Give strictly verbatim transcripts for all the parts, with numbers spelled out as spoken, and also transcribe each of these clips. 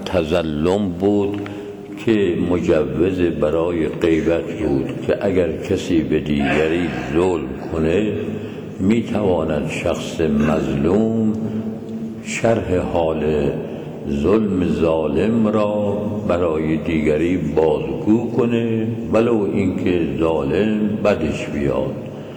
تظلم بود که مجوز برای غیبت بود که اگر کسی به دیگری ظلم کنه میتواند شخص مظلوم شرح حال ظلم ظالم را برای دیگری بازگو کنه ولو اینکه ظالم بدش بیاد.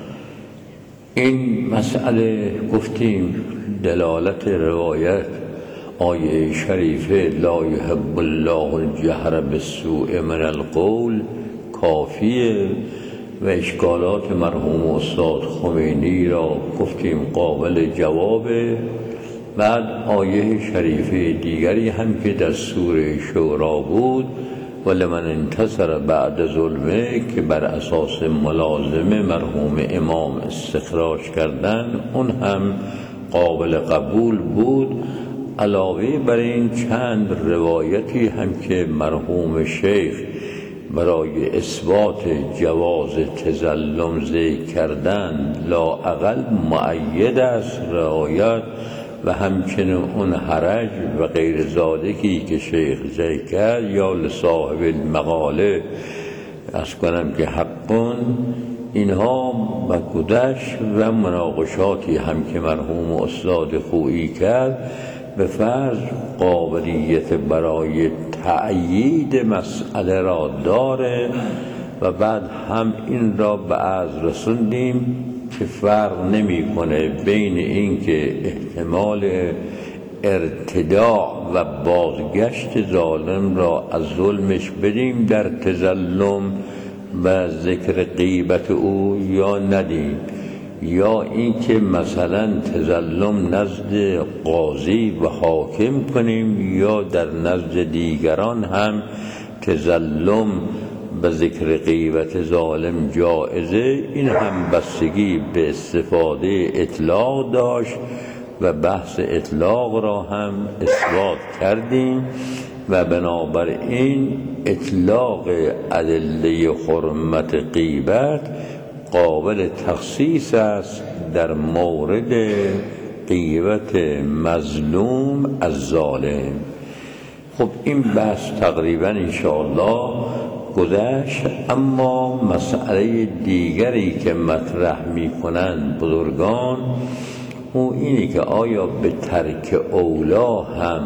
این مسئله گفتیم دلالت روایت آیه شریفه لا یحب الله الجهر بالسوء من القول کافیه و اشکالات مرحوم استاد خمینی را گفتیم قابل جوابه. بعد آیه شریفه دیگری هم که در سوره شورا بود ولمن انتصر بعد ظلمه که بر اساس ملازمه مرحوم امام استخراج کردن اون هم قابل قبول بود. علاوه بر این چند روایتی هم که مرحوم شیخ برای اثبات جواز تظلم ذکر کردن لااقل مؤید است روایت و همچنین اون حرج و غیر زادگی که شیخ ذکر کرد یا لصاحب المقاله از کنم که حقون اینها و گذشت و مناقشاتی هم که مرحوم استاد خویی کرد به فرض قابلیت برای تأیید مسئله را داره و بعد هم این را به عرض رسوندیم که فرق نمی کنه بین این که احتمال ارتداع و بازگشت ظالم را از ظلمش بدیم در تظلم و ذکر غیبت او یا ندیم، یا اینکه مثلا تظلم نزد قاضی و حاکم کنیم یا در نزد دیگران هم تظلم به ذکر غیبت ظالم جائزه. این هم بستگی به استفاده اطلاق داشت و بحث اطلاق را هم اثبات کردیم و بنابراین اطلاق ادله حرمت غیبت قابل تخصیص است در مورد غیبت مظلوم از ظالم. خب این بحث تقریبا انشاءالله گذشت. اما مسئله دیگری که مطرح می کنند بزرگان او اینه که آیا به ترک اولا هم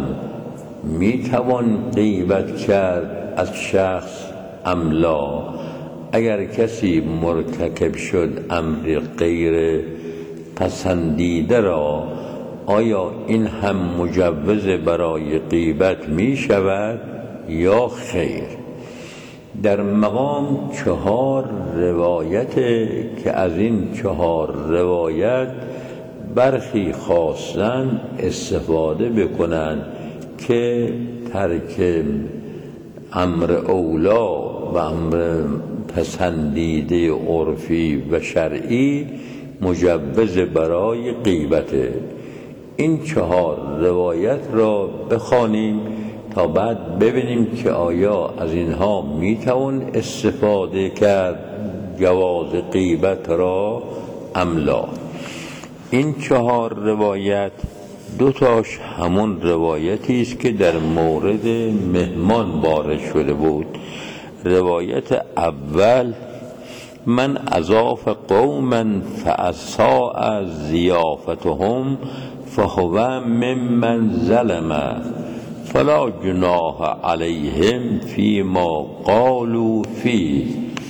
می توان غیبت کرد از شخص ام لا؟ اگر کسی مرتکب شد امر غیر پسندیده را آیا این هم مجوز برای غیبت می شود یا خیر؟ در مقام چهار روایت که از این چهار روایت برخی خواستن استفاده بکنند که ترک امر اولا و امر پسندیده عرفی و شرعی مجوز برای غیبته. این چهار روایت را بخوانیم تا بعد ببینیم که آیا از اینها میتوان استفاده کرد جواز غیبت را ام لا. این چهار روایت دو تاش همون روایتی است که در مورد مهمان وارد شده بود. روایت اول من اضاف قوما فاساء ضیافتهم فهو ممن ظلم فلا جناح علیهم فیما قالوا فیه.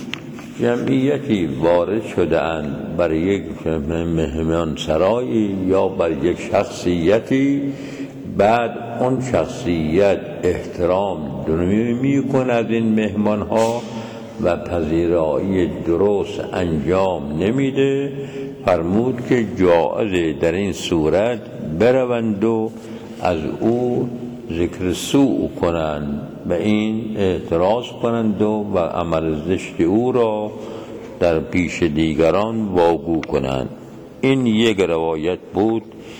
جمعیتی وارد شده اند بر یک مهمان سرایی یا بر یک شخصیتی، بعد اون شخصیت احترام می کند از این مهمان ها و پذیرایی درست انجام نمیده. فرمود که جایزه در این صورت بروند و از او ذکر سوء کنند و این اعتراض کنند و, و عمل زشت او را در پیش دیگران واگو کنند. این یک روایت بود.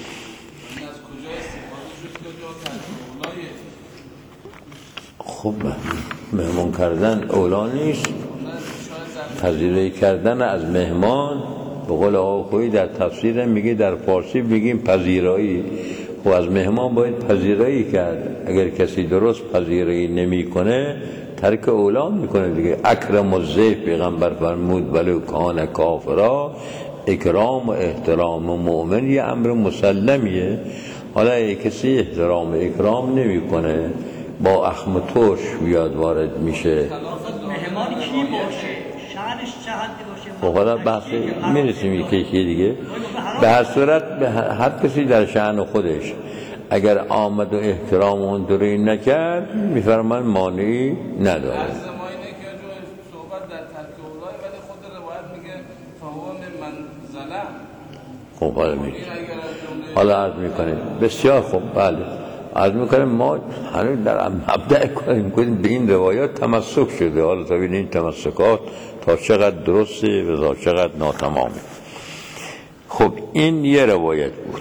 خب مهمان کردن اولا نیست، پذیرایی کردن از مهمان به قول آقای خویی در تفسیر میگه در فارسی میگیم پذیرایی. خب از مهمان باید پذیرایی کرد. اگر کسی درست پذیرایی نمی کنه ترک اولا میکنه دیگه. اکرم الضیف پیغمبر فرمود ولو کان کافرا، اکرام و احترام و مؤمن یه امر مسلمیه. حالا یک کسی احترام و اکرام نمیکنه، با اخم ترش بیاد وارد میشه، مهمان کی باشه، شأنش چه حدی باشه. خب حالا بحثی میرسیم یکی یکی دیگه. به هر صورت به هر کسی در شأن خودش اگر آمد و احترام اون دوری نکرد میفرمان مانعی نداره. از زمانی که جو صحبت در ترک اولای ولی خود روایت میگه فهو من ظلم. خب حالا می حالا عرض میکنیم بسیار خوب. بله عرض میکنیم ما هنوز در مبدأ کنیم کنیم به این روایات تمسک شده. حالا تا ببینیم این تمسکات تا چقدر درسته و تا چقدر ناتمامه. خب این یه روایت بود.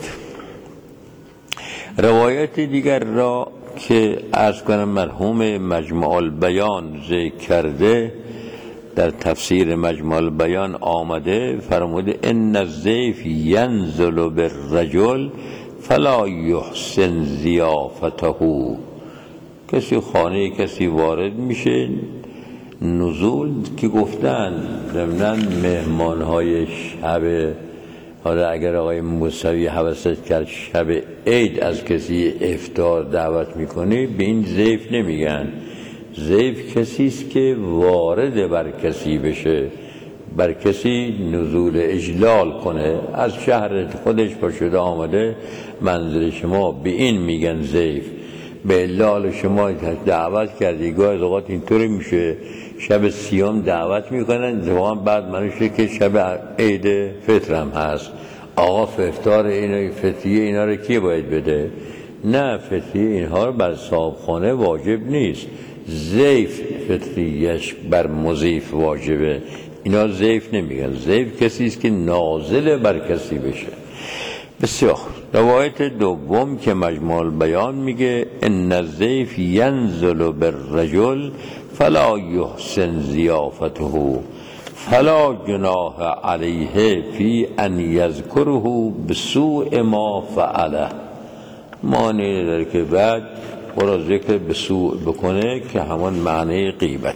روایت دیگر را که عرض کنم مرحوم مجمع البیان ذکر کرده، در تفسیر مجمع البیان آمده فرموده ان الضیف ینزل بالرجل فلا یحسن ضیافته. کسی خانه کسی وارد میشه، نزول که گفتن ضمناً مهمانهای شب، حالا اگر آقای موسوی حوست کرد شب عید از کسی افطار دعوت میکنه به این ضیف نمیگن. ضیف کسی است که وارد بر کسی بشه، بر کسی نزول اجلال کنه، از شهر خودش پا شده آمده منزل شما، به این میگن ضیف. به اجلال شما دعوت کردی، گاهی اوقات اینطوری میشه شب سیام دعوت میکنن، اتفاقا بعد منوشه که شب عید فطر هم هست، آقا افطار اینا فطریه اینا رو کی باید بده؟ نه، فطریه اینها رو بر صاحبخانه واجب نیست، ضیف فطریش بر مضیف واجبه. اینا ضیف نمیگن. ضیف کسی است که نازل بر کسی بشه. بسیار. روایت دوم که مجموع البیان میگه ان الضیف ینزل بالرجل فلا یحسن ضیافته فلا جناح علیه فی ان یذکره بسوء ما فعله. معنی داره که بعد او را ذکر بسوء بکنه که همان معنی غیبت.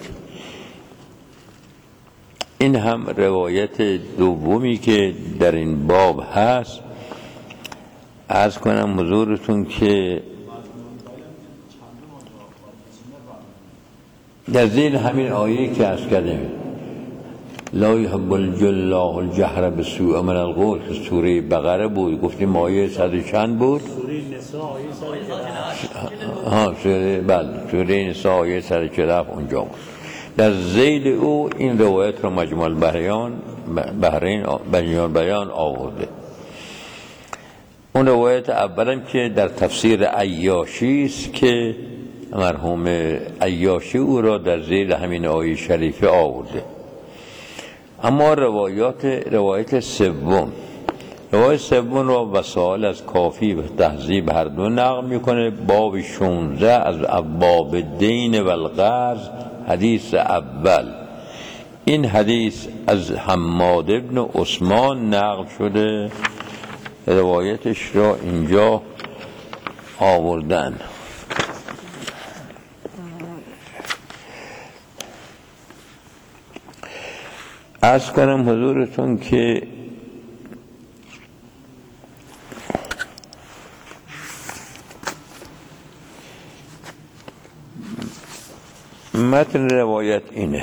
این هم روایت دومی که در این باب هست. عرض کنم حضورتون که در زیر همین آیه که عرض کردیم لا یحب الله الجهر بالسوء من القول که سوره بقره بود، گفتیم آیه صد چند بود؟ سوره نساء آیه صد ها سوره بله سوره نساء آیه صد چهل اونجا بود. در ذیل او این روایت رو مجموع البیان بحرین مجموع البیان آورده. اون روایت اولم که در تفسیر عیاشی است که مرحوم عیاشی او را در ذیل همین آیه شریفه آورده. اما روایات روایت سوم روایت سوم را وسائل از کافی و تهذیب هر دو نقل میکنه. باب شانزده از ابواب دین و القرض، حدیث اول. این حدیث از حماد بن عثمان نقل شده، روایتش را اینجا آوردن. عرض کنم حضورتون که متن روایت اینه: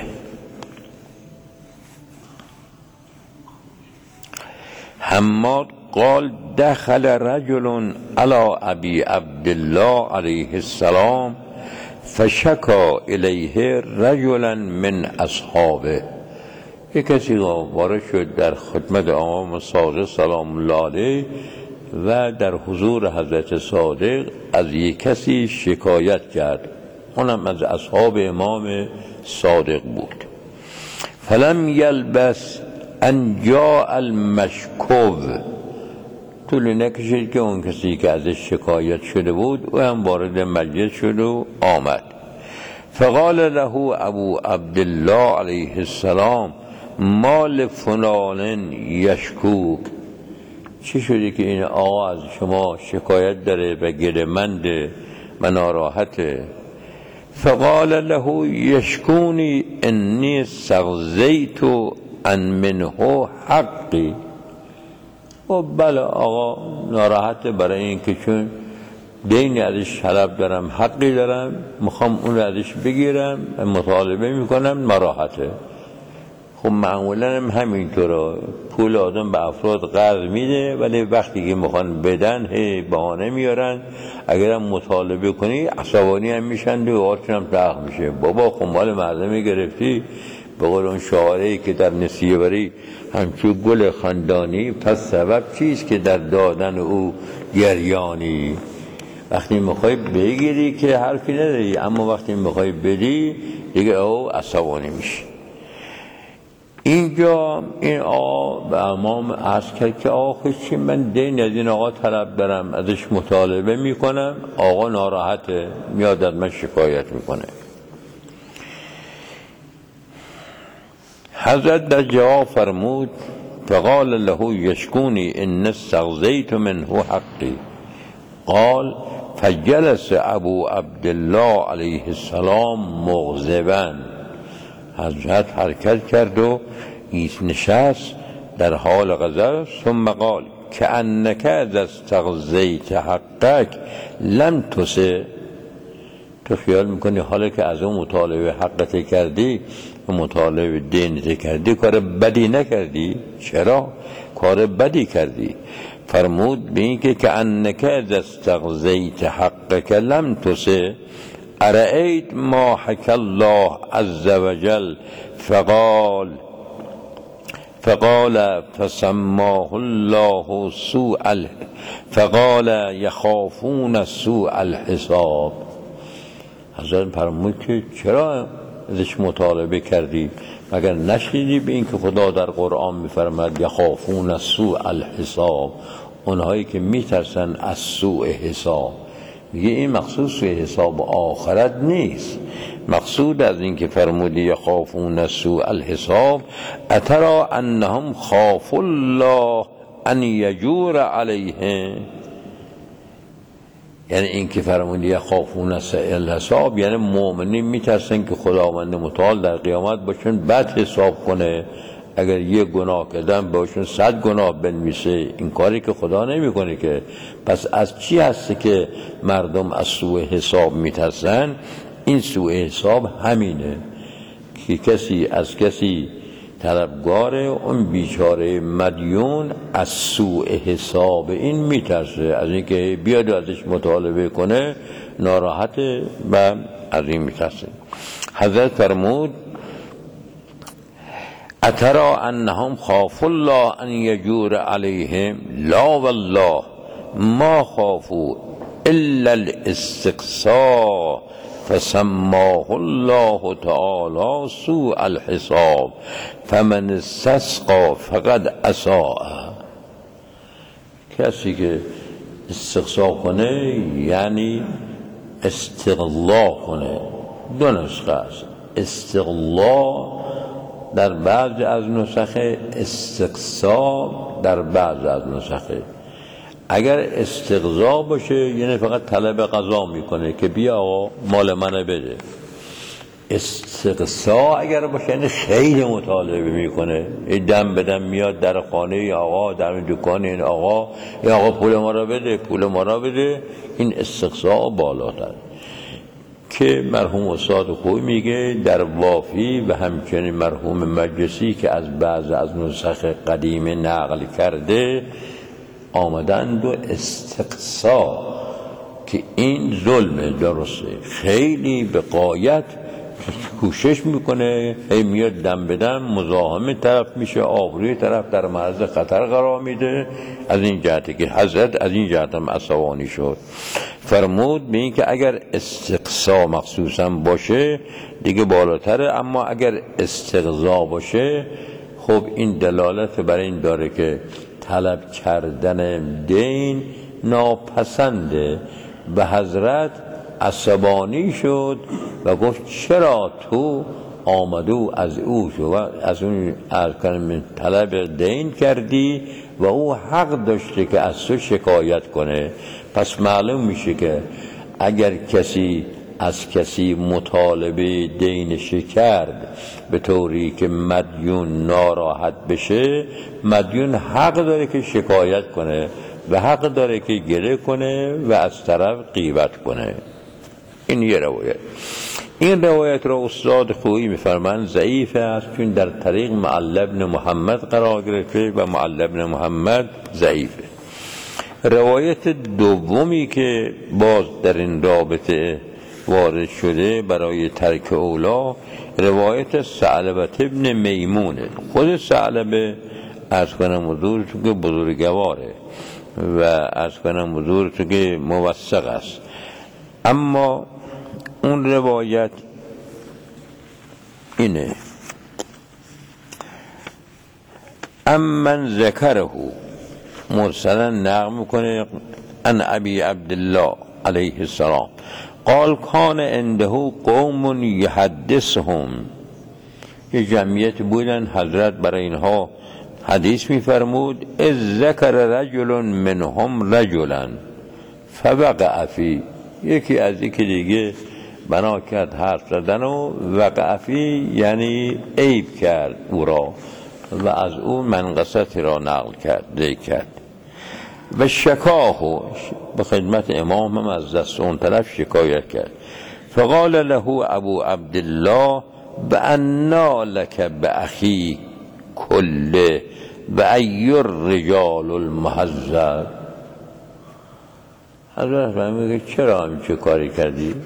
حماد قال دخل رجل على ابي عبد الله عليه السلام فشكى الیه رجلا من اصحابه. یک کسی وارد شد در خدمت امام صادق سلام الله علیه و در حضور حضرت صادق از یک کسی شکایت کرد، اونم از اصحاب امام صادق بود. فلم یلبس ان جاء المشکو، طول نکشید که اون کسی که ازش شکایت شده بود او هم وارد مجلس شد و آمد. فقال له ابو عبدالله علیه السلام مال فلان یشکوک چی شده که این آقا از شما شکایت داره و گله‌منده و ناراحته؟ فقال له یشکونی انی استغضیت ان منه حقی. و بله آقا ناراحته برای این که چون دینی ازش طلب دارم، حقی دارم، میخوام اون رو ازش بگیرم، مطالبه میکنم، ناراحته. خب معمولا هم همینطوره، پول آدم به افراد قرض میده ولی وقتی که میخوان بدن هی بهانه میارن. اگرم مطالبه کنی عصبانی هم میشن و آرشون هم تخت میشه. بابا خب مال مردمی گرفتی، به قول اون شاعری که در نسیه بری همچون گل خندانی، پس سبب چیست که در دادن او گریانی. وقتی میخوای بگیری که حرفی نداری، اما وقتی میخوای بدی دیگه او عصبانی میشه. اینجا این آقا به امام عرض کرد که آقا خوشی من دین از این آقا طلب دارم، ازش مطالبه میکنم، آقا ناراحته، میاد از من شکایت میکنه. حضرت در جواب فرمود فقال له یشکونی ان استغضیت منه حقی. قال فجلس ابو عبدالله علیه السلام مغضبا. حضرت حرکت کرد و نشست در حال غضب. ثم قال کأنک اذا استغضیت حقک لم تسه. تو خیال میکنی حالا که از اون مطالبه حقت کردی و مطالبه دینت کردی کار بدی نکردی؟ چرا؟ کار بدی کردی. فرمود به این که کأنک اذا استغضیت حقک لم تسه ارأیت ما حکی الله عز وجل فقال فقال فسماه الله سوء ال فقال یخافون سوء الحساب. حضرت فرمود که چرا ازش مطالبه کردی؟ مگر نشنیدی به این که خدا در قرآن میفرماد یخافون سوء الحساب، اونهایی که میترسن از سوء حساب. میگه این مقصود سوء حساب آخرت نیست، مقصود از این که فرمودی یخافون سوء الحساب اترا انهم خاف الله ان یجور علیهم. یعنی این که فرمودی یخافون سوء الحساب یعنی مؤمنین میترسن که خداوند متعال در قیامت باشون بد حساب کنه، اگر یک گناه کردن باشون صد گناه بنویسه. این کاری که خدا نمیکنه که. پس از چی هست که مردم از سوء حساب میترسن؟ این سوء حساب همینه که کسی از کسی طلبگاره، اون بیچاره مدیون از سوء حساب این میترسه، از اینکه بیاد ازش مطالبه کنه ناراحته و از این میترسه. حضرت فرمود اترا انهم خافوا الله ان یجور علیهم لا والله ما خافوا الا الاستقصاء فسماه الله تعالی سوء الحساب فمن استسقى فقد اساء. کسی که استقصا کنه یعنی استغلا کنه. دو نسخه است، استغلا در بعض از نسخه، استقصا در بعض از نسخه. اگر استقضا باشه یعنی فقط طلب قضا میکنه که بیا آقا مال منو بده. استقصا اگر باشه یعنی خیلی مطالبه میکنه، این دم بدم میاد در خانه ای آقا، در دکان این آقا، ای آقا پول ما را بده، پول ما را بده. این استقصا بالاتر که مرحوم استاد خوی میگه در وافی و همچنین مرحوم مجلسی که از بعض از نسخ قدیمه نقل کرده آمدند و استقصا که این ظلم درسته. خیلی به غایت کوشش میکنه، هی میاد دم بدم مزاحم طرف میشه، آبروی طرف در معرض خطر قرار میده. از این جهتی که حضرت از این جهت هم عصبانی شد. فرمود به این که اگر استقصا مخصوصا باشه دیگه بالاتره، اما اگر استقضا باشه خب این دلالت بر این داره که طلب کردن دین ناپسنده. به حضرت عصبانی شد و گفت چرا تو آمدو از او شو از اون ارکان طلب دین کردی و او حق داشته که از تو شکایت کنه، پس معلوم میشه که اگر کسی از کسی مطالبه دینش کرد به طوری که مدیون ناراحت بشه، مدیون حق داره که شکایت کنه و حق داره که گله کنه و از طرف غیبت کنه. این یه روایت. این روایت را استاد خویی میفرمایند ضعیف است، چون در طریق معل بن محمد قرار گرفته و معل بن محمد ضعیفه. روایت دومی که باز در این رابطه وارد شده برای ترک اولا، روایت ثعلبه ابن میمونه. خود ثعلبه از کنم حضورتون که بزرگواره و از کنم حضورتون که موثق است، اما اون روایت اینه: امن ذکره مرسلا نقل میکنه ان ابی عبدالله علیه السلام قال کان عنده قوم یحدثهم، یه جمعیت بودن حضرت برای اینها حدیث میفرمود: اذ ذکر رجل منهم رجلا فوقع فی، یکی از یکی دیگه بنا کرد حرف زدن و وقع فی یعنی عیب کرد او را و از او منقصتی را نقل کرد ذکر کرد و شکاهو به خدمت امام هم از دست اون طرف شکایت کرد. فقال له ابو عبدالله بأنا لک بأخی کله و ای الرجال المهذب. حضرت میگه چرا همچه کاری کردی؟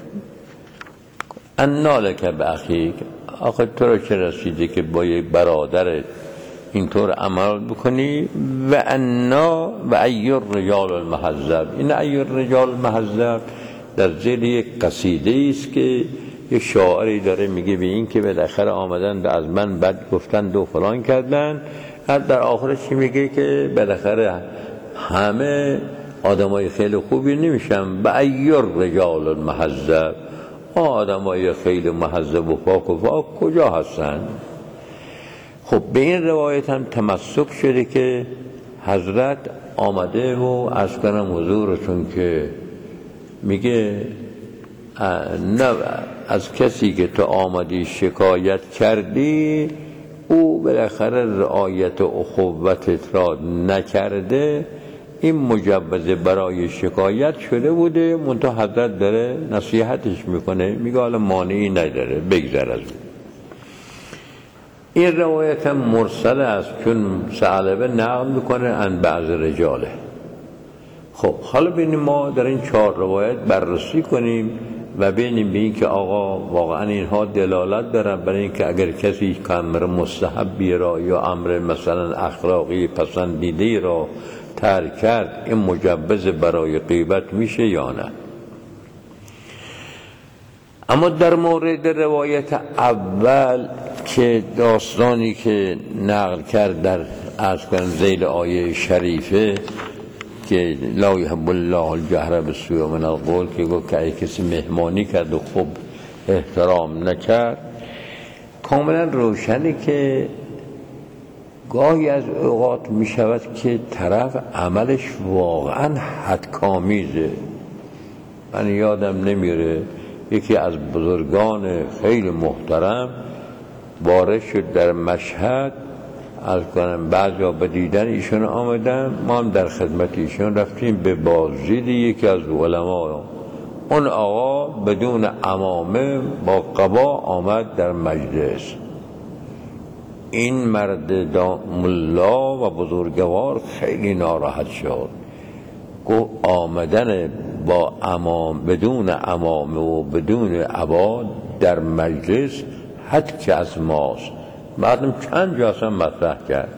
انا لک بأخی، آخه تو را چه رسیده که با یک برادرت اینطور عمل بکنی؟ و انا و ای الرجال المهذب، این ای الرجال المهذب در زیر یک قصیده است که یک شاعری داره میگه به این که بالاخره آمدن از من بد گفتند و فلان کردن، در آخرش چی میگه که بالاخره همه آدمای خیلی خوبی نمیشن. به ای الرجال المهذب، آدمای خیلی مهذب و پاک و پاک کجا هستن؟ خب به این روایت هم تمسک شده که حضرت آمده و از کنم حضورتون که میگه نه از کسی که تو آمدی شکایت کردی او بالاخره رعایت اخوتت را نکرده، این مجوز برای شکایت شده بوده، منتها حضرت داره نصیحتش میکنه، میگه حالا مانعی نداره بگذر از اون. این روایت هم مرسل است چون ثعلبه نقل میکنه ان بعض رجاله. خب حالا ببینیم ما در این چهار روایت بررسی کنیم و ببینیم به این که آقا واقعا اینها دلالت دارن برای این که اگر کسی امر مستحبی را یا امر مثلا اخلاقی پسندیده را ترک کرد این مجوز برای غیبت میشه یا نه. اما در مورد روایت اول که داستانی که نقل کرد در از کن ذیل آیه شریفه که لا یحب الله الجهر بالسوء من القول، که گفت که کسی مهمانی کرد و خوب احترام نکرد، کاملا روشنه که گاهی از اوقات می شود که طرف عملش واقعا حدکامیزه. من یادم نمیره یکی از بزرگان خیلی محترم وارد شد در مشهد، از کنم بعضی به دیدن ایشون آمدن، ما هم در خدمت ایشون رفتیم به بازدید یکی از علما. اون آقا بدون عمامه با قبا آمد در مجلس. این مرد ملا و بزرگوار خیلی ناراحت شد، گفت آمدن با عمام بدون عمامه و بدون عبا در مجلس حد که از ماست. بعدم چند جا اصلا مطرح کرد.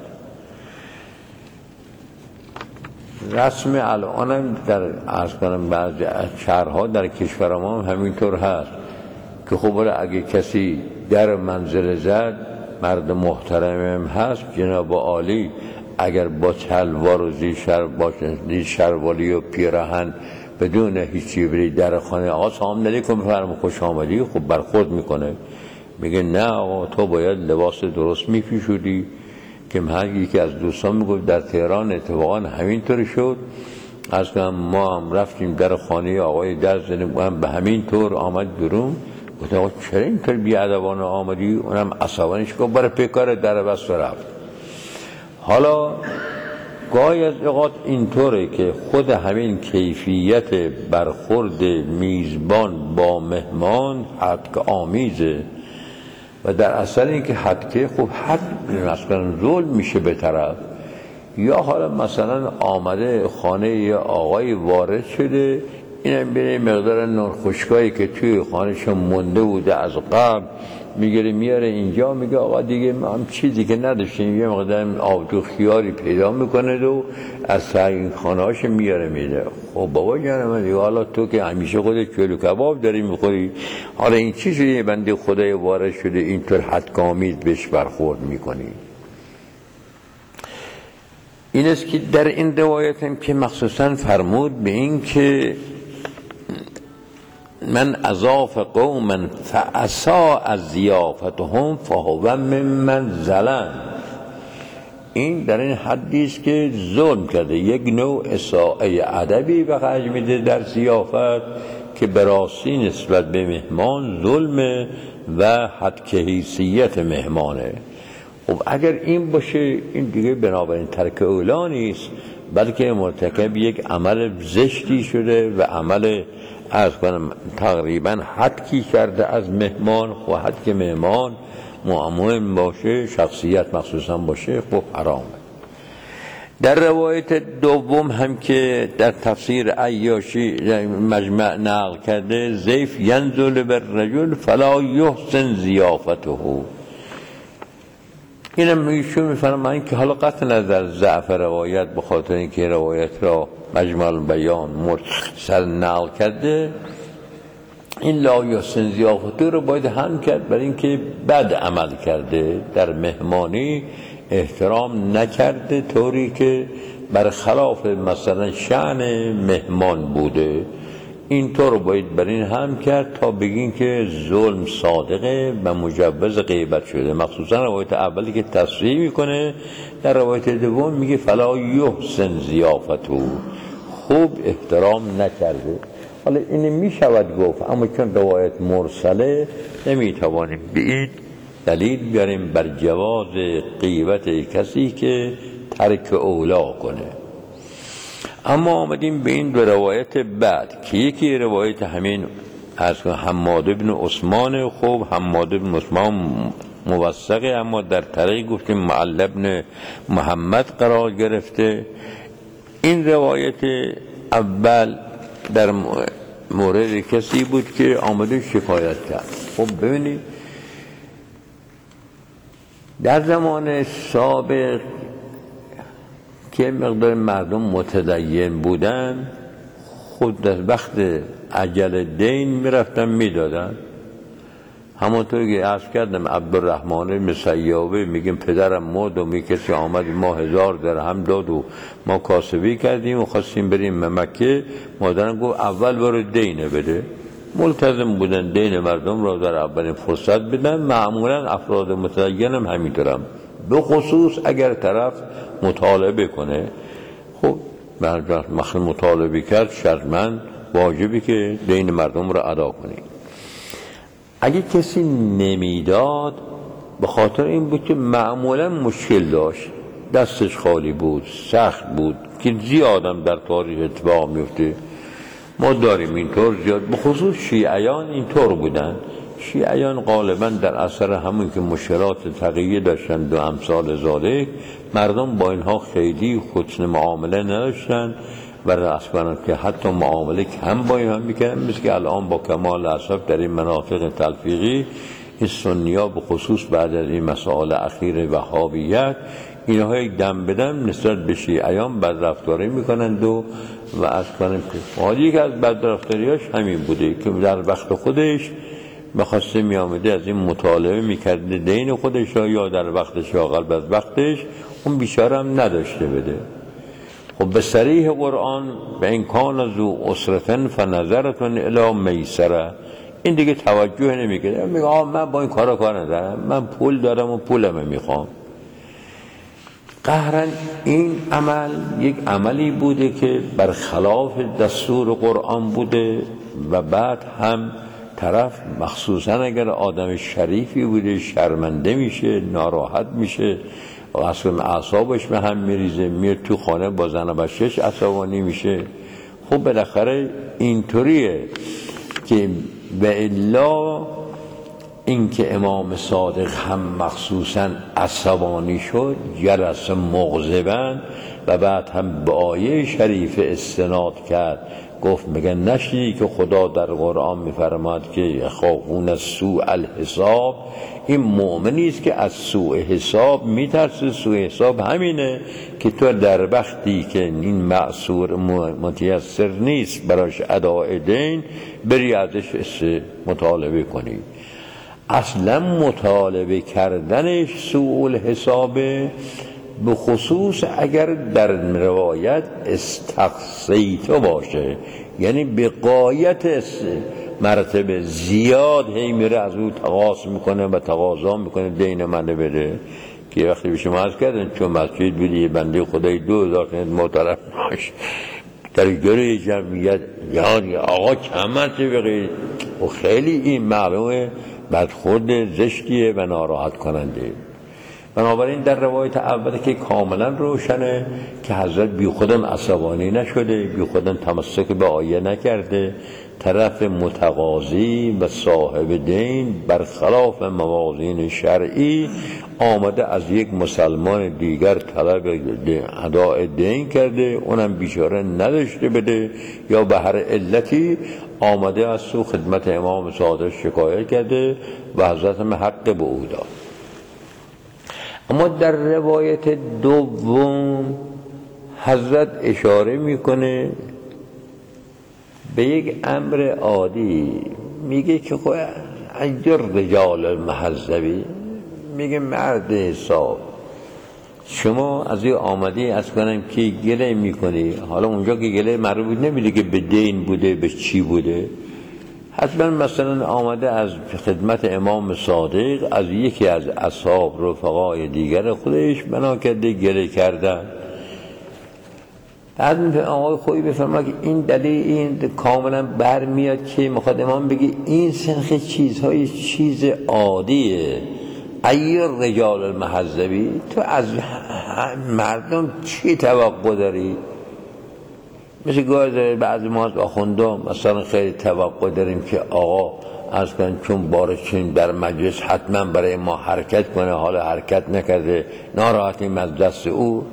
رسم الانم در عرض کنم بعضی از شهرها در کشور ما هم همینطور هست که خب اگه کسی در منزل زد، مرد محترمم هست، جناب عالی اگر با شلوار و زیر شر باشه، زیر شلواری و پیراهن بدون هیچی بری در خانه آقا سلام علیکم بفرمایید خوش آمدی، خب برخورد میکنه، میگه نه آقا تو باید لباس درست میپوشیدی، که من یکی از دوستان میگفت در تهران اتفاقا همینطور شد. از کنم ما هم رفتیم در خانه آقای در زنیم به همین طور آمد درون. گفتم آقا چرا اینطور بیادبانه آمدی؟ اونم عصبانیش گفت برای پیکار در بست و رفت. حالا گاهی از اوقات اینطوره که خود همین کیفیت برخورد میزبان با مهمان حد آمیزه و در اصل این که حد که خب حد مثلا ظلم میشه به طرف. یا حالا مثلا آمده خانه یا آقای وارد شده، اینم بینه مقدار نون خشکایی که توی خانهشون مونده بوده از قبل میگیره میاره اینجا، میگه آقا دیگه ما هم چیزی که نداشتیم یه مقدار آبدو خیاری پیدا میکنه و از سعی خانه هاش میاره میده. خب بابا جان من دیگه حالا تو که همیشه خودت کلو کباب داری میخوری، حالا این چی شده بنده خدای وارد شده اینطور حدکامیز بهش برخورد میکنی؟ این است که در این روایت هم که مخصوصا فرمود به این که من اضاف قوما فعصا از ضیافتهم فهو ممن ظلم. این در این حدیث که ظلم کرده، یک نوع اساءه ادبی به خرج میده در ضیافت که به راستی نسبت به مهمان ظلم و حد حیثیت مهمانه. خب اگر این باشه این دیگه بنابراین ترک اولا نیست، بلکه مرتکب یک عمل زشتی شده و عمل از کنم تقریبا حدکی کرده از مهمان. خب حد که مهمان مهم باشه، شخصیت مخصوصا باشه، خب حرامه. در روایت دوم هم که در تفسیر عیاشی مجمع نقل کرده، ضیف ینزل بالرجل فلا یحسن ضیافته. اینم ایشون میفرمایند که حالا قطع نظر ضعف روایت به خاطر اینکه روایت را مجمع البیان مرسل نقل کرده، این لا یحسن ضیافته رو باید هم کرد برای اینکه بد عمل کرده، در مهمانی احترام نکرده طوری که برخلاف مثلا شأن مهمان بوده. این طور باید بر این هم کرد تا بگین که ظلم صادقه و مجوز غیبت شده. مخصوصا روایت اولی که تصریح میکنه، در روایت دوم میگه فلا یحسن ضیافتو، خوب احترام نکرده. حالا این میشود گفت، اما چون روایت مرسله نمیتوانیم به این دلیل بیاریم بر جواز غیبت کسی که ترک اولا کنه. اما آمدیم به این دو روایت بعد که یکی روایت همین از حماد بن عثمان. خوب حماد بن عثمان موثقه، اما در طریق گفتیم معل بن محمد قرار گرفته. این روایت اول در مورد کسی بود که آمده شکایت کرد. خب ببینید در زمان سابق که مقدار مردم متدین بودن، خود در وقت عجل دین میرفتن میدادن. همونطور که عرض کردم عبدالرحمن مسیابه میگیم پدرم مرد و می کسی آمد ما هزار درهم داد و ما کاسبی کردیم و خواستیم بریم مکه. مادرم گفت اول برو دینه بده. ملتزم بودن دین مردم را در اولین فرصت بدن. معمولا افراد متدین هم همینطورم، به خصوص اگر طرف مطالبه کنه. خب وقتی مطالبه کرد شرطمند واجبی که دین مردم را ادا کنی. اگه کسی نمیداد به خاطر این بود که معمولا مشکل داشت، دستش خالی بود، سخت بود، که زیادم در تاریخ اتفاق میفته. ما داریم اینطور زیاد، به خصوص شیعیان اینطور بودن. شیعیان غالبا در اثر همون که مشکلات تقیه داشتن دو امثال ذالک، مردم با اینها خیلی حسن معامله نداشتن و اصلا که حتی معامله کم با اینها میکنن. مثل که الان با کمال اسف در این مناطق تلفیقی این سنی‌ها به خصوص بعد از این مسائل اخیر وهابیت اینها یک دم بدم نسبت به شیعیان بدرفتاری میکنند و و از کنم که حالی که از بدرفتاریاش همین بوده که در وقت خودش بخواسته میامده از این مطالبه میکرده دین خودش یا در وقتش یا قبل از وقتش، اون بیچاره هم نداشته بده. خب به صریح قرآن به این کان ذو عسرة فنظرة الی میسره، این دیگه توجه نمیکنه، میگه آه من با این کارا کار ندارم، من پول دارم و پولم میخوام. قهرن این عمل یک عملی بوده که برخلاف دستور قرآن بوده و بعد هم طرف مخصوصا اگر آدم شریفی بوده شرمنده میشه، ناراحت میشه و اصلا اعصابش به هم میریزه، میاد تو خانه با زن و بچه‌ش عصبانی میشه. خب بالاخره اینطوریه که به الا اینکه امام صادق هم مخصوصا عصبانی شد، جلس مغضبا و بعد هم به آیه شریف استناد کرد، گفت میگن نشنیدی که خدا در قرآن میفرماد که یخافون از سوء الحساب؟ این مؤمنی است که از سوء حساب میترسه. سوء حساب همینه که تو در وقتی که این معصور متیسر نیست براش اداء دین بری ازش مطالبه کنی. اصلا مطالبه کردنش سوء الحسابه، به خصوص اگر در روایت استقصیتو باشه، یعنی به غایت مرتبه زیاد هی میره از او تقاضا میکنه و تقاضا میکنه دین منو بده. که وقتی به شما عرض کردن چون مسجد بودی بنده خدای دو هزار خدمت محترم باش در گره جمعیت یعنی آقا چند بقید و خیلی این معلومه بدخورد زشتیه و ناراحت کننده. بنابراین در روایت اولی که کاملا روشنه که حضرت بی خودم عصبانی نشده، بی خودم تمسک به آیه نکرده، طرف متقاضی و صاحب دین برخلاف موازین شرعی آمده از یک مسلمان دیگر طلب اداء دین کرده، اونم بیچاره نداشته بده یا به هر علتی آمده از سو خدمت امام صادق شکایت کرده و حضرت هم حق به او داد. اما در روایت دوم حضرت اشاره میکنه به یک امر عادی، میگه که خب اجر رجال المحذبی، میگه مرد حساب شما از این آمدی از کنم که گله میکنی، حالا اونجا که گله مربوط نمیده که به دین بوده به چی بوده، حتما مثلا آمده از خدمت امام صادق از یکی از اصحاب رفقای دیگر خودش بنا کرده گله کردن. بعد آقای خویی بفرما که این دلیل این کاملا برمیاد که میخواد امام بگی این سنخ چیزهای چیز عادیه. ایر رجال المحذبی، تو از مردم چی توقع داری؟ مثل گاهی داره بعضی ما از آخونده مثلا خیلی توقع داریم که آقا از کن چون بارشین در مجلس حتما برای ما حرکت کنه، حالا حرکت نکرده ناراحتیم از دست او.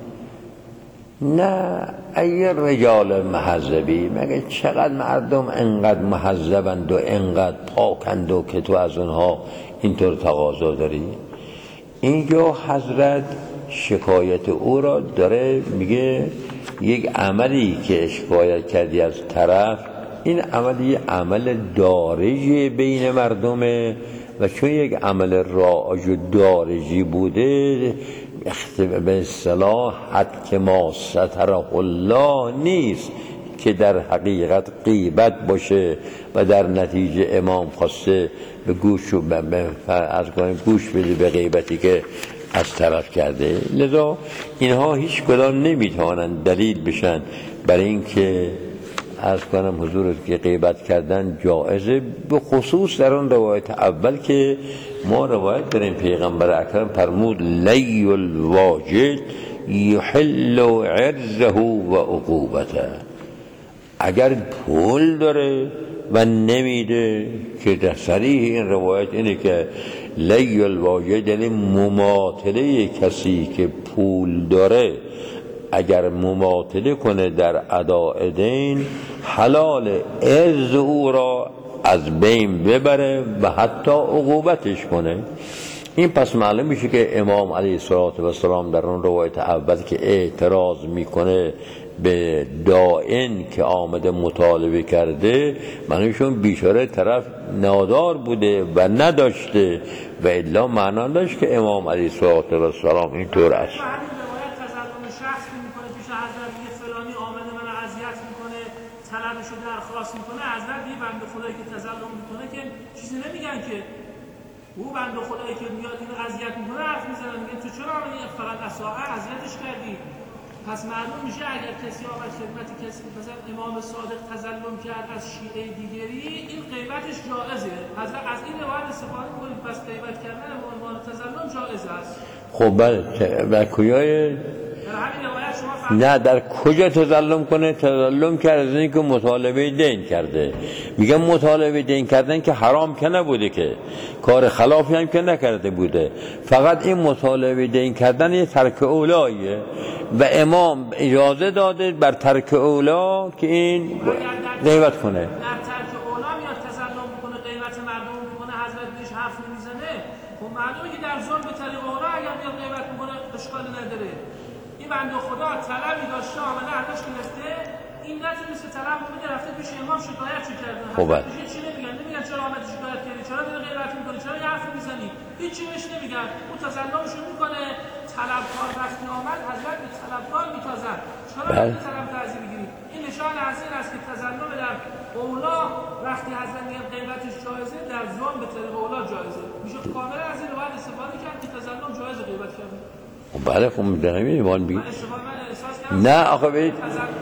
نه، ایر رجال محذبی، مگه چقدر مردم انقدر محذبند و انقدر پاکند و که تو از اونها اینطور تقاضا داری؟ اینجا حضرت شکایت او را داره میگه یک عملی که شکایت کردی از طرف، این عملی عمل دارجی بین مردمه و چون یک عمل رایج و دارجی بوده به اصطلاح حد که ما ستره الله نیست که در حقیقت غیبت باشه و در نتیجه امام خواسته به گوش و از گوش بده به غیبتی که از طرف کرده. لذا اینها هیچ کدام نمیتوانند دلیل بشن برای اینکه از کنم حضور که غیبت کردن جائزه، به خصوص در اون روایت اول که ما روایت داریم پیغمبر اکرم فرمود لی الواجد یحل عرضه و عقوبته، اگر پول داره و نمیده، که در صریح این روایت اینه که لی الواجد یعنی مماطله کسی که پول داره اگر مماطله کنه در اداء دین حلال عرض او را از بین ببره و حتی عقوبتش کنه. این پس معلوم میشه که امام علیه السلام در اون روایت اول که اعتراض میکنه به دائن که آمده مطالبه کرده، منوشون بیچاره طرف نادار بوده و نداشته و الا معنا داشت که امام علیه السلام این طور است. فلانی آمده من اذیت میکنه، طلبشو درخواست میکنه، حضرت یه بنده خدایی که تظلم میکنه که چیزی نمیگن که او بنده خدایی که میاد اینو اذیت میکنه حرف میزنه، میگه تو چرا این فقط اساءه اذیتش کردی؟ پس معلوم میشه اگر کسی آمد خدمت کسی مثلا امام صادق تظلم کرد از شیعه دیگری، این غیبتش جائزه. از از این روایت استفاده کنید، پس غیبت کردن به عنوان تظلم جائز است. خب بله، در کجای نه در کجا تظلم کنه؟ تظلم کرد از اینکه مطالبه دین کرده. میگم مطالبه دین کردن که حرام که نبوده، که کار خلافی هم که نکرده بوده، فقط این مطالبه دین کردن یه ترک اولاییه و امام اجازه داده بر ترک اولا که این غیبت کنه. در ترک اولا میاد تظلم میکنه، غیبت مردم میکنه، حضرت بهش حرف نمیزنه. خب معلومه که در ظلم به طریق اولا اگر میاد غیبت میکنه اشکالی نداره. این بنده خدا طلبی داشته، آمده ازش گرفته، این نتونسته طلب بده، رفته پیش امام شکایت کرده. خوبه. چی نمیگن؟ نمیگن چرا آمدی شکایت کردی؟ چرا داری غیبت میکنی؟ چرا یه حرف میزنی؟ هیچ بهش نمیگن. اون تظلمشو میکنه. طلبکار وقتی آمد حضرت به طلبکار میتازن. چرا باید طلب تعزیه بگیری؟ این نشان از این است که تظلم در اولا وقتی حضرت میگن غیبتش جایزه، در ظلم به طریق اولا جایزه. میشه کاملا از این روایت استفاده کرد که تظلم جایز غیبت کردن. بله خب در همین ایمان بگید نه آخه بگید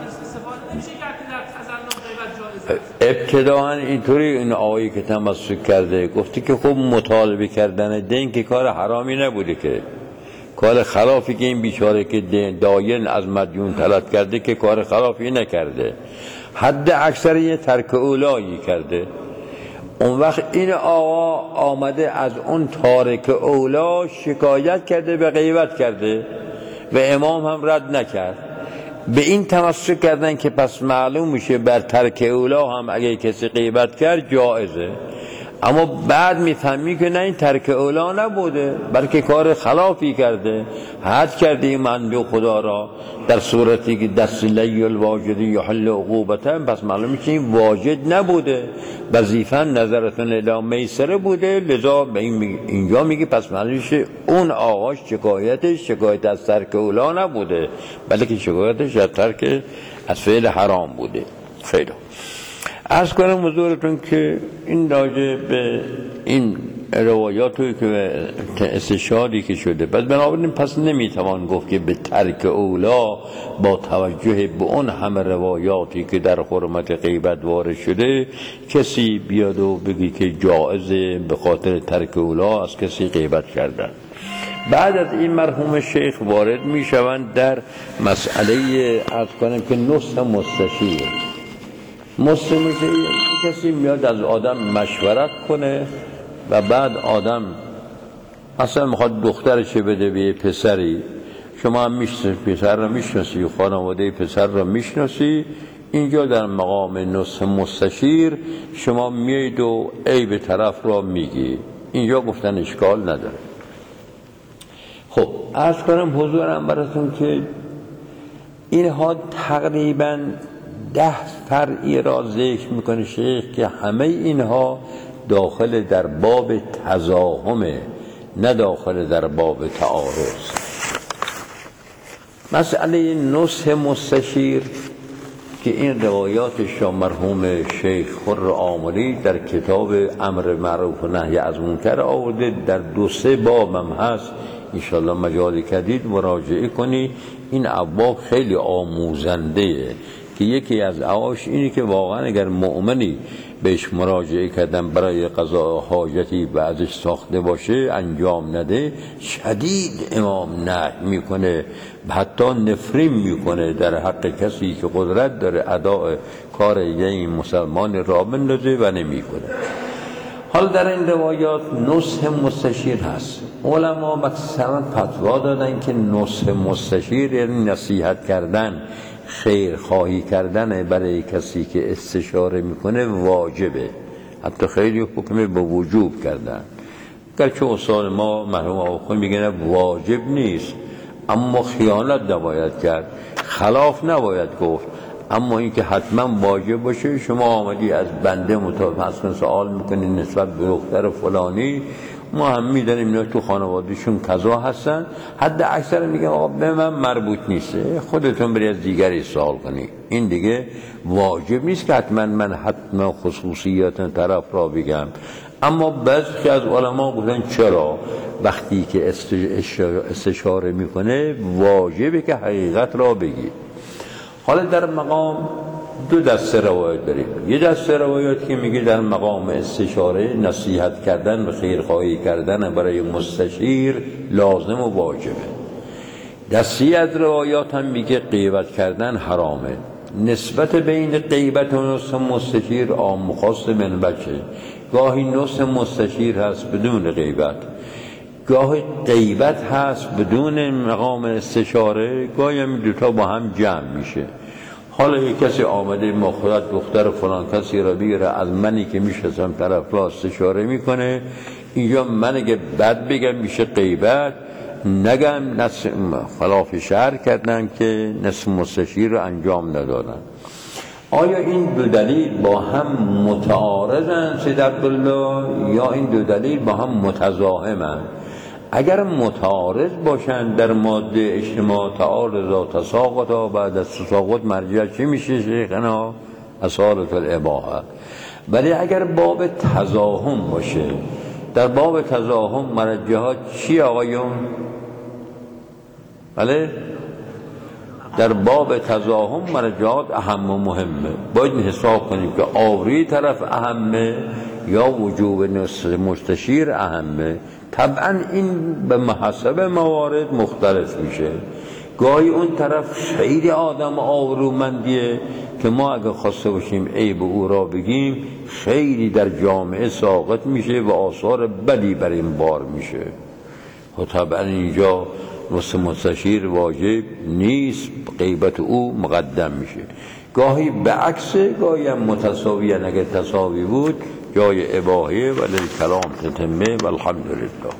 ابتداعا اینطوری این آقایی که تمسک کرده گفتی که خب مطالبه کردن دین که کار حرامی نبوده، که کار خلافی که این بیچاره که داین از مدیون طلب کرده که کار خلافی نکرده، حد اکثر یه ترک اولایی کرده. اون وقت این آقا آمده از اون تارک اولا شکایت کرده، به غیبت کرده و امام هم رد نکرد. به این تمسک کردن که پس معلوم میشه بر ترک اولا هم اگه کسی غیبت کرد جایزه. اما بعد میفهمی که نه، این ترک اولا نبوده بلکه کار خلافی کرده، حد کرده این منبع خدا را در صورتی که دست لی الواجدی یحل عقوبته، پس معلوم میشه این واجد نبوده، وظیفه نظرتون الی میسره بوده. لذا به این اینجا میگه پس معلوم میشه اون آقا شکایتش شکایت از ترک اولا نبوده بلکه شکایتش از ترک از فعل حرام بوده. خیلی عرض کنم حضورتون که این راجع به این روایاتی که استشهادی که شده، پس بنابراین پس نمیتوان گفت که به ترک اولا با توجه به اون همه روایاتی که در حرمت غیبت وارد شده کسی بیاد و بگی که جائزه به خاطر ترک اولا از کسی غیبت کردن. بعد از این مرحوم شیخ وارد میشوند در مسئله عرض کنم که نصح مستشیر. مسلم کسی میاد از آدم مشورت کنه و بعد آدم اصلا میخواد دخترش بده به پسری، شما هم میشناسی پسر را میشناسی، خانواده پسر را میشناسی، اینجا در مقام نصح مستشیر شما میید و عیب طرف را میگی، اینجا گفتن اشکال نداره. خب عرض کنم حضورم براتون که اینها تقریباً ده فرعی را ذکر میکنه شیخ که همه اینها داخل در باب تزاحمه، نه داخل در باب تعارض. مسئله نصح مستشیر که این روایاتش را مرحوم شیخ خر آملی در کتاب امر معروف و نهی از منکر آورده، در دو سه باب هم هست، انشاءالله مجال کدید مراجعه کنی. این ابواب خیلی آموزنده که یکی از اواش اینی که واقعا اگر مؤمنی بهش مراجعه کردن برای قضا حاجتی و ازش ساخته باشه انجام نده، شدید امام نهی میکنه، حتی نفرین میکنه در حق کسی که قدرت داره اداء کار این مسلمان را بندازه و نمیکنه. حال در این روایات نصح مستشیر هست. علما مثلا فتوا دادن که نصح مستشیر یعنی نصیحت کردن، خیر خواهی کردن برای کسی که استشاره میکنه واجبه، حتی خیلی حکم به وجوب کردن، گرچه اصول ما مرحوم آقای میگن واجب نیست، اما خیانت نباید کرد، خلاف نباید گفت، اما اینکه حتما واجب باشه. شما آمدی از بنده متوسط سوال میکنی نسبت به دختر فلانی، ما هم میدونیم اینا تو خانوادهشون قضا هستن، حد اکثر میگن آقا به من مربوط نیسته، خودتون بری از دیگری سوال کنی. این دیگه واجب نیست که حتما من حتما خصوصیات طرف را بگم، اما بعضی از علما گفتن چرا وقتی که استشاره میکنه واجبه که حقیقت را بگی. حالا در مقام دو دسته روایت داریم. یه دسته روایت که میگه در مقام استشاره نصیحت کردن و خیرخواهی کردن برای مستشیر لازم و واجبه. دستی از روایات هم میگه غیبت کردن حرامه. نسبت بین غیبت و نصح مستشیر عام و خاص منبچه. گاهی نصح مستشیر هست بدون غیبت، گاهی غیبت هست بدون مقام استشاره، گاهی هم دوتا با هم جمع میشه. حالا یک کسی آمده مخاطب دختر فلان کسی را بگیره از منی که میشناسم طرف را استشاره میکنه، اینجا من اگه بد بگم میشه غیبت، نگم نصف خلاف شرع کردن که نصف مستشیر رو انجام ندادن. آیا این دو دلیل با هم متعارضن سید عبدالله یا این دو دلیل با هم متضاهمن؟ اگر متعارض باشن در ماده اجتماع تعارض و تساقط، بعد از تساقط مرجع چی میشه شیخنا؟ اصالت الاباحه. ولی اگر باب تضاهم باشه، در باب تضاهم مرجعات چی آقایون؟ بله در باب تضاهم مرجعات اهم و مهمه. باید حساب کنیم که آوری طرف اهمه یا وجوب نصح مستشیر اهمه. طبعا این به حسب موارد مختلف میشه. گاهی اون طرف خیلی آدم آبرومندیه که ما اگه خواسته باشیم عیب او را بگیم خیلی در جامعه ساقط میشه و آثار بدی بر این بار میشه. و طبعا اینجا نصح مستشیر واجب نیست، غیبت او مقدم میشه. گاهی به عکسه، گاهی هم متساویه. اگر تساوی بود جای اباحه ولی کلام تتمه و الحمدلله.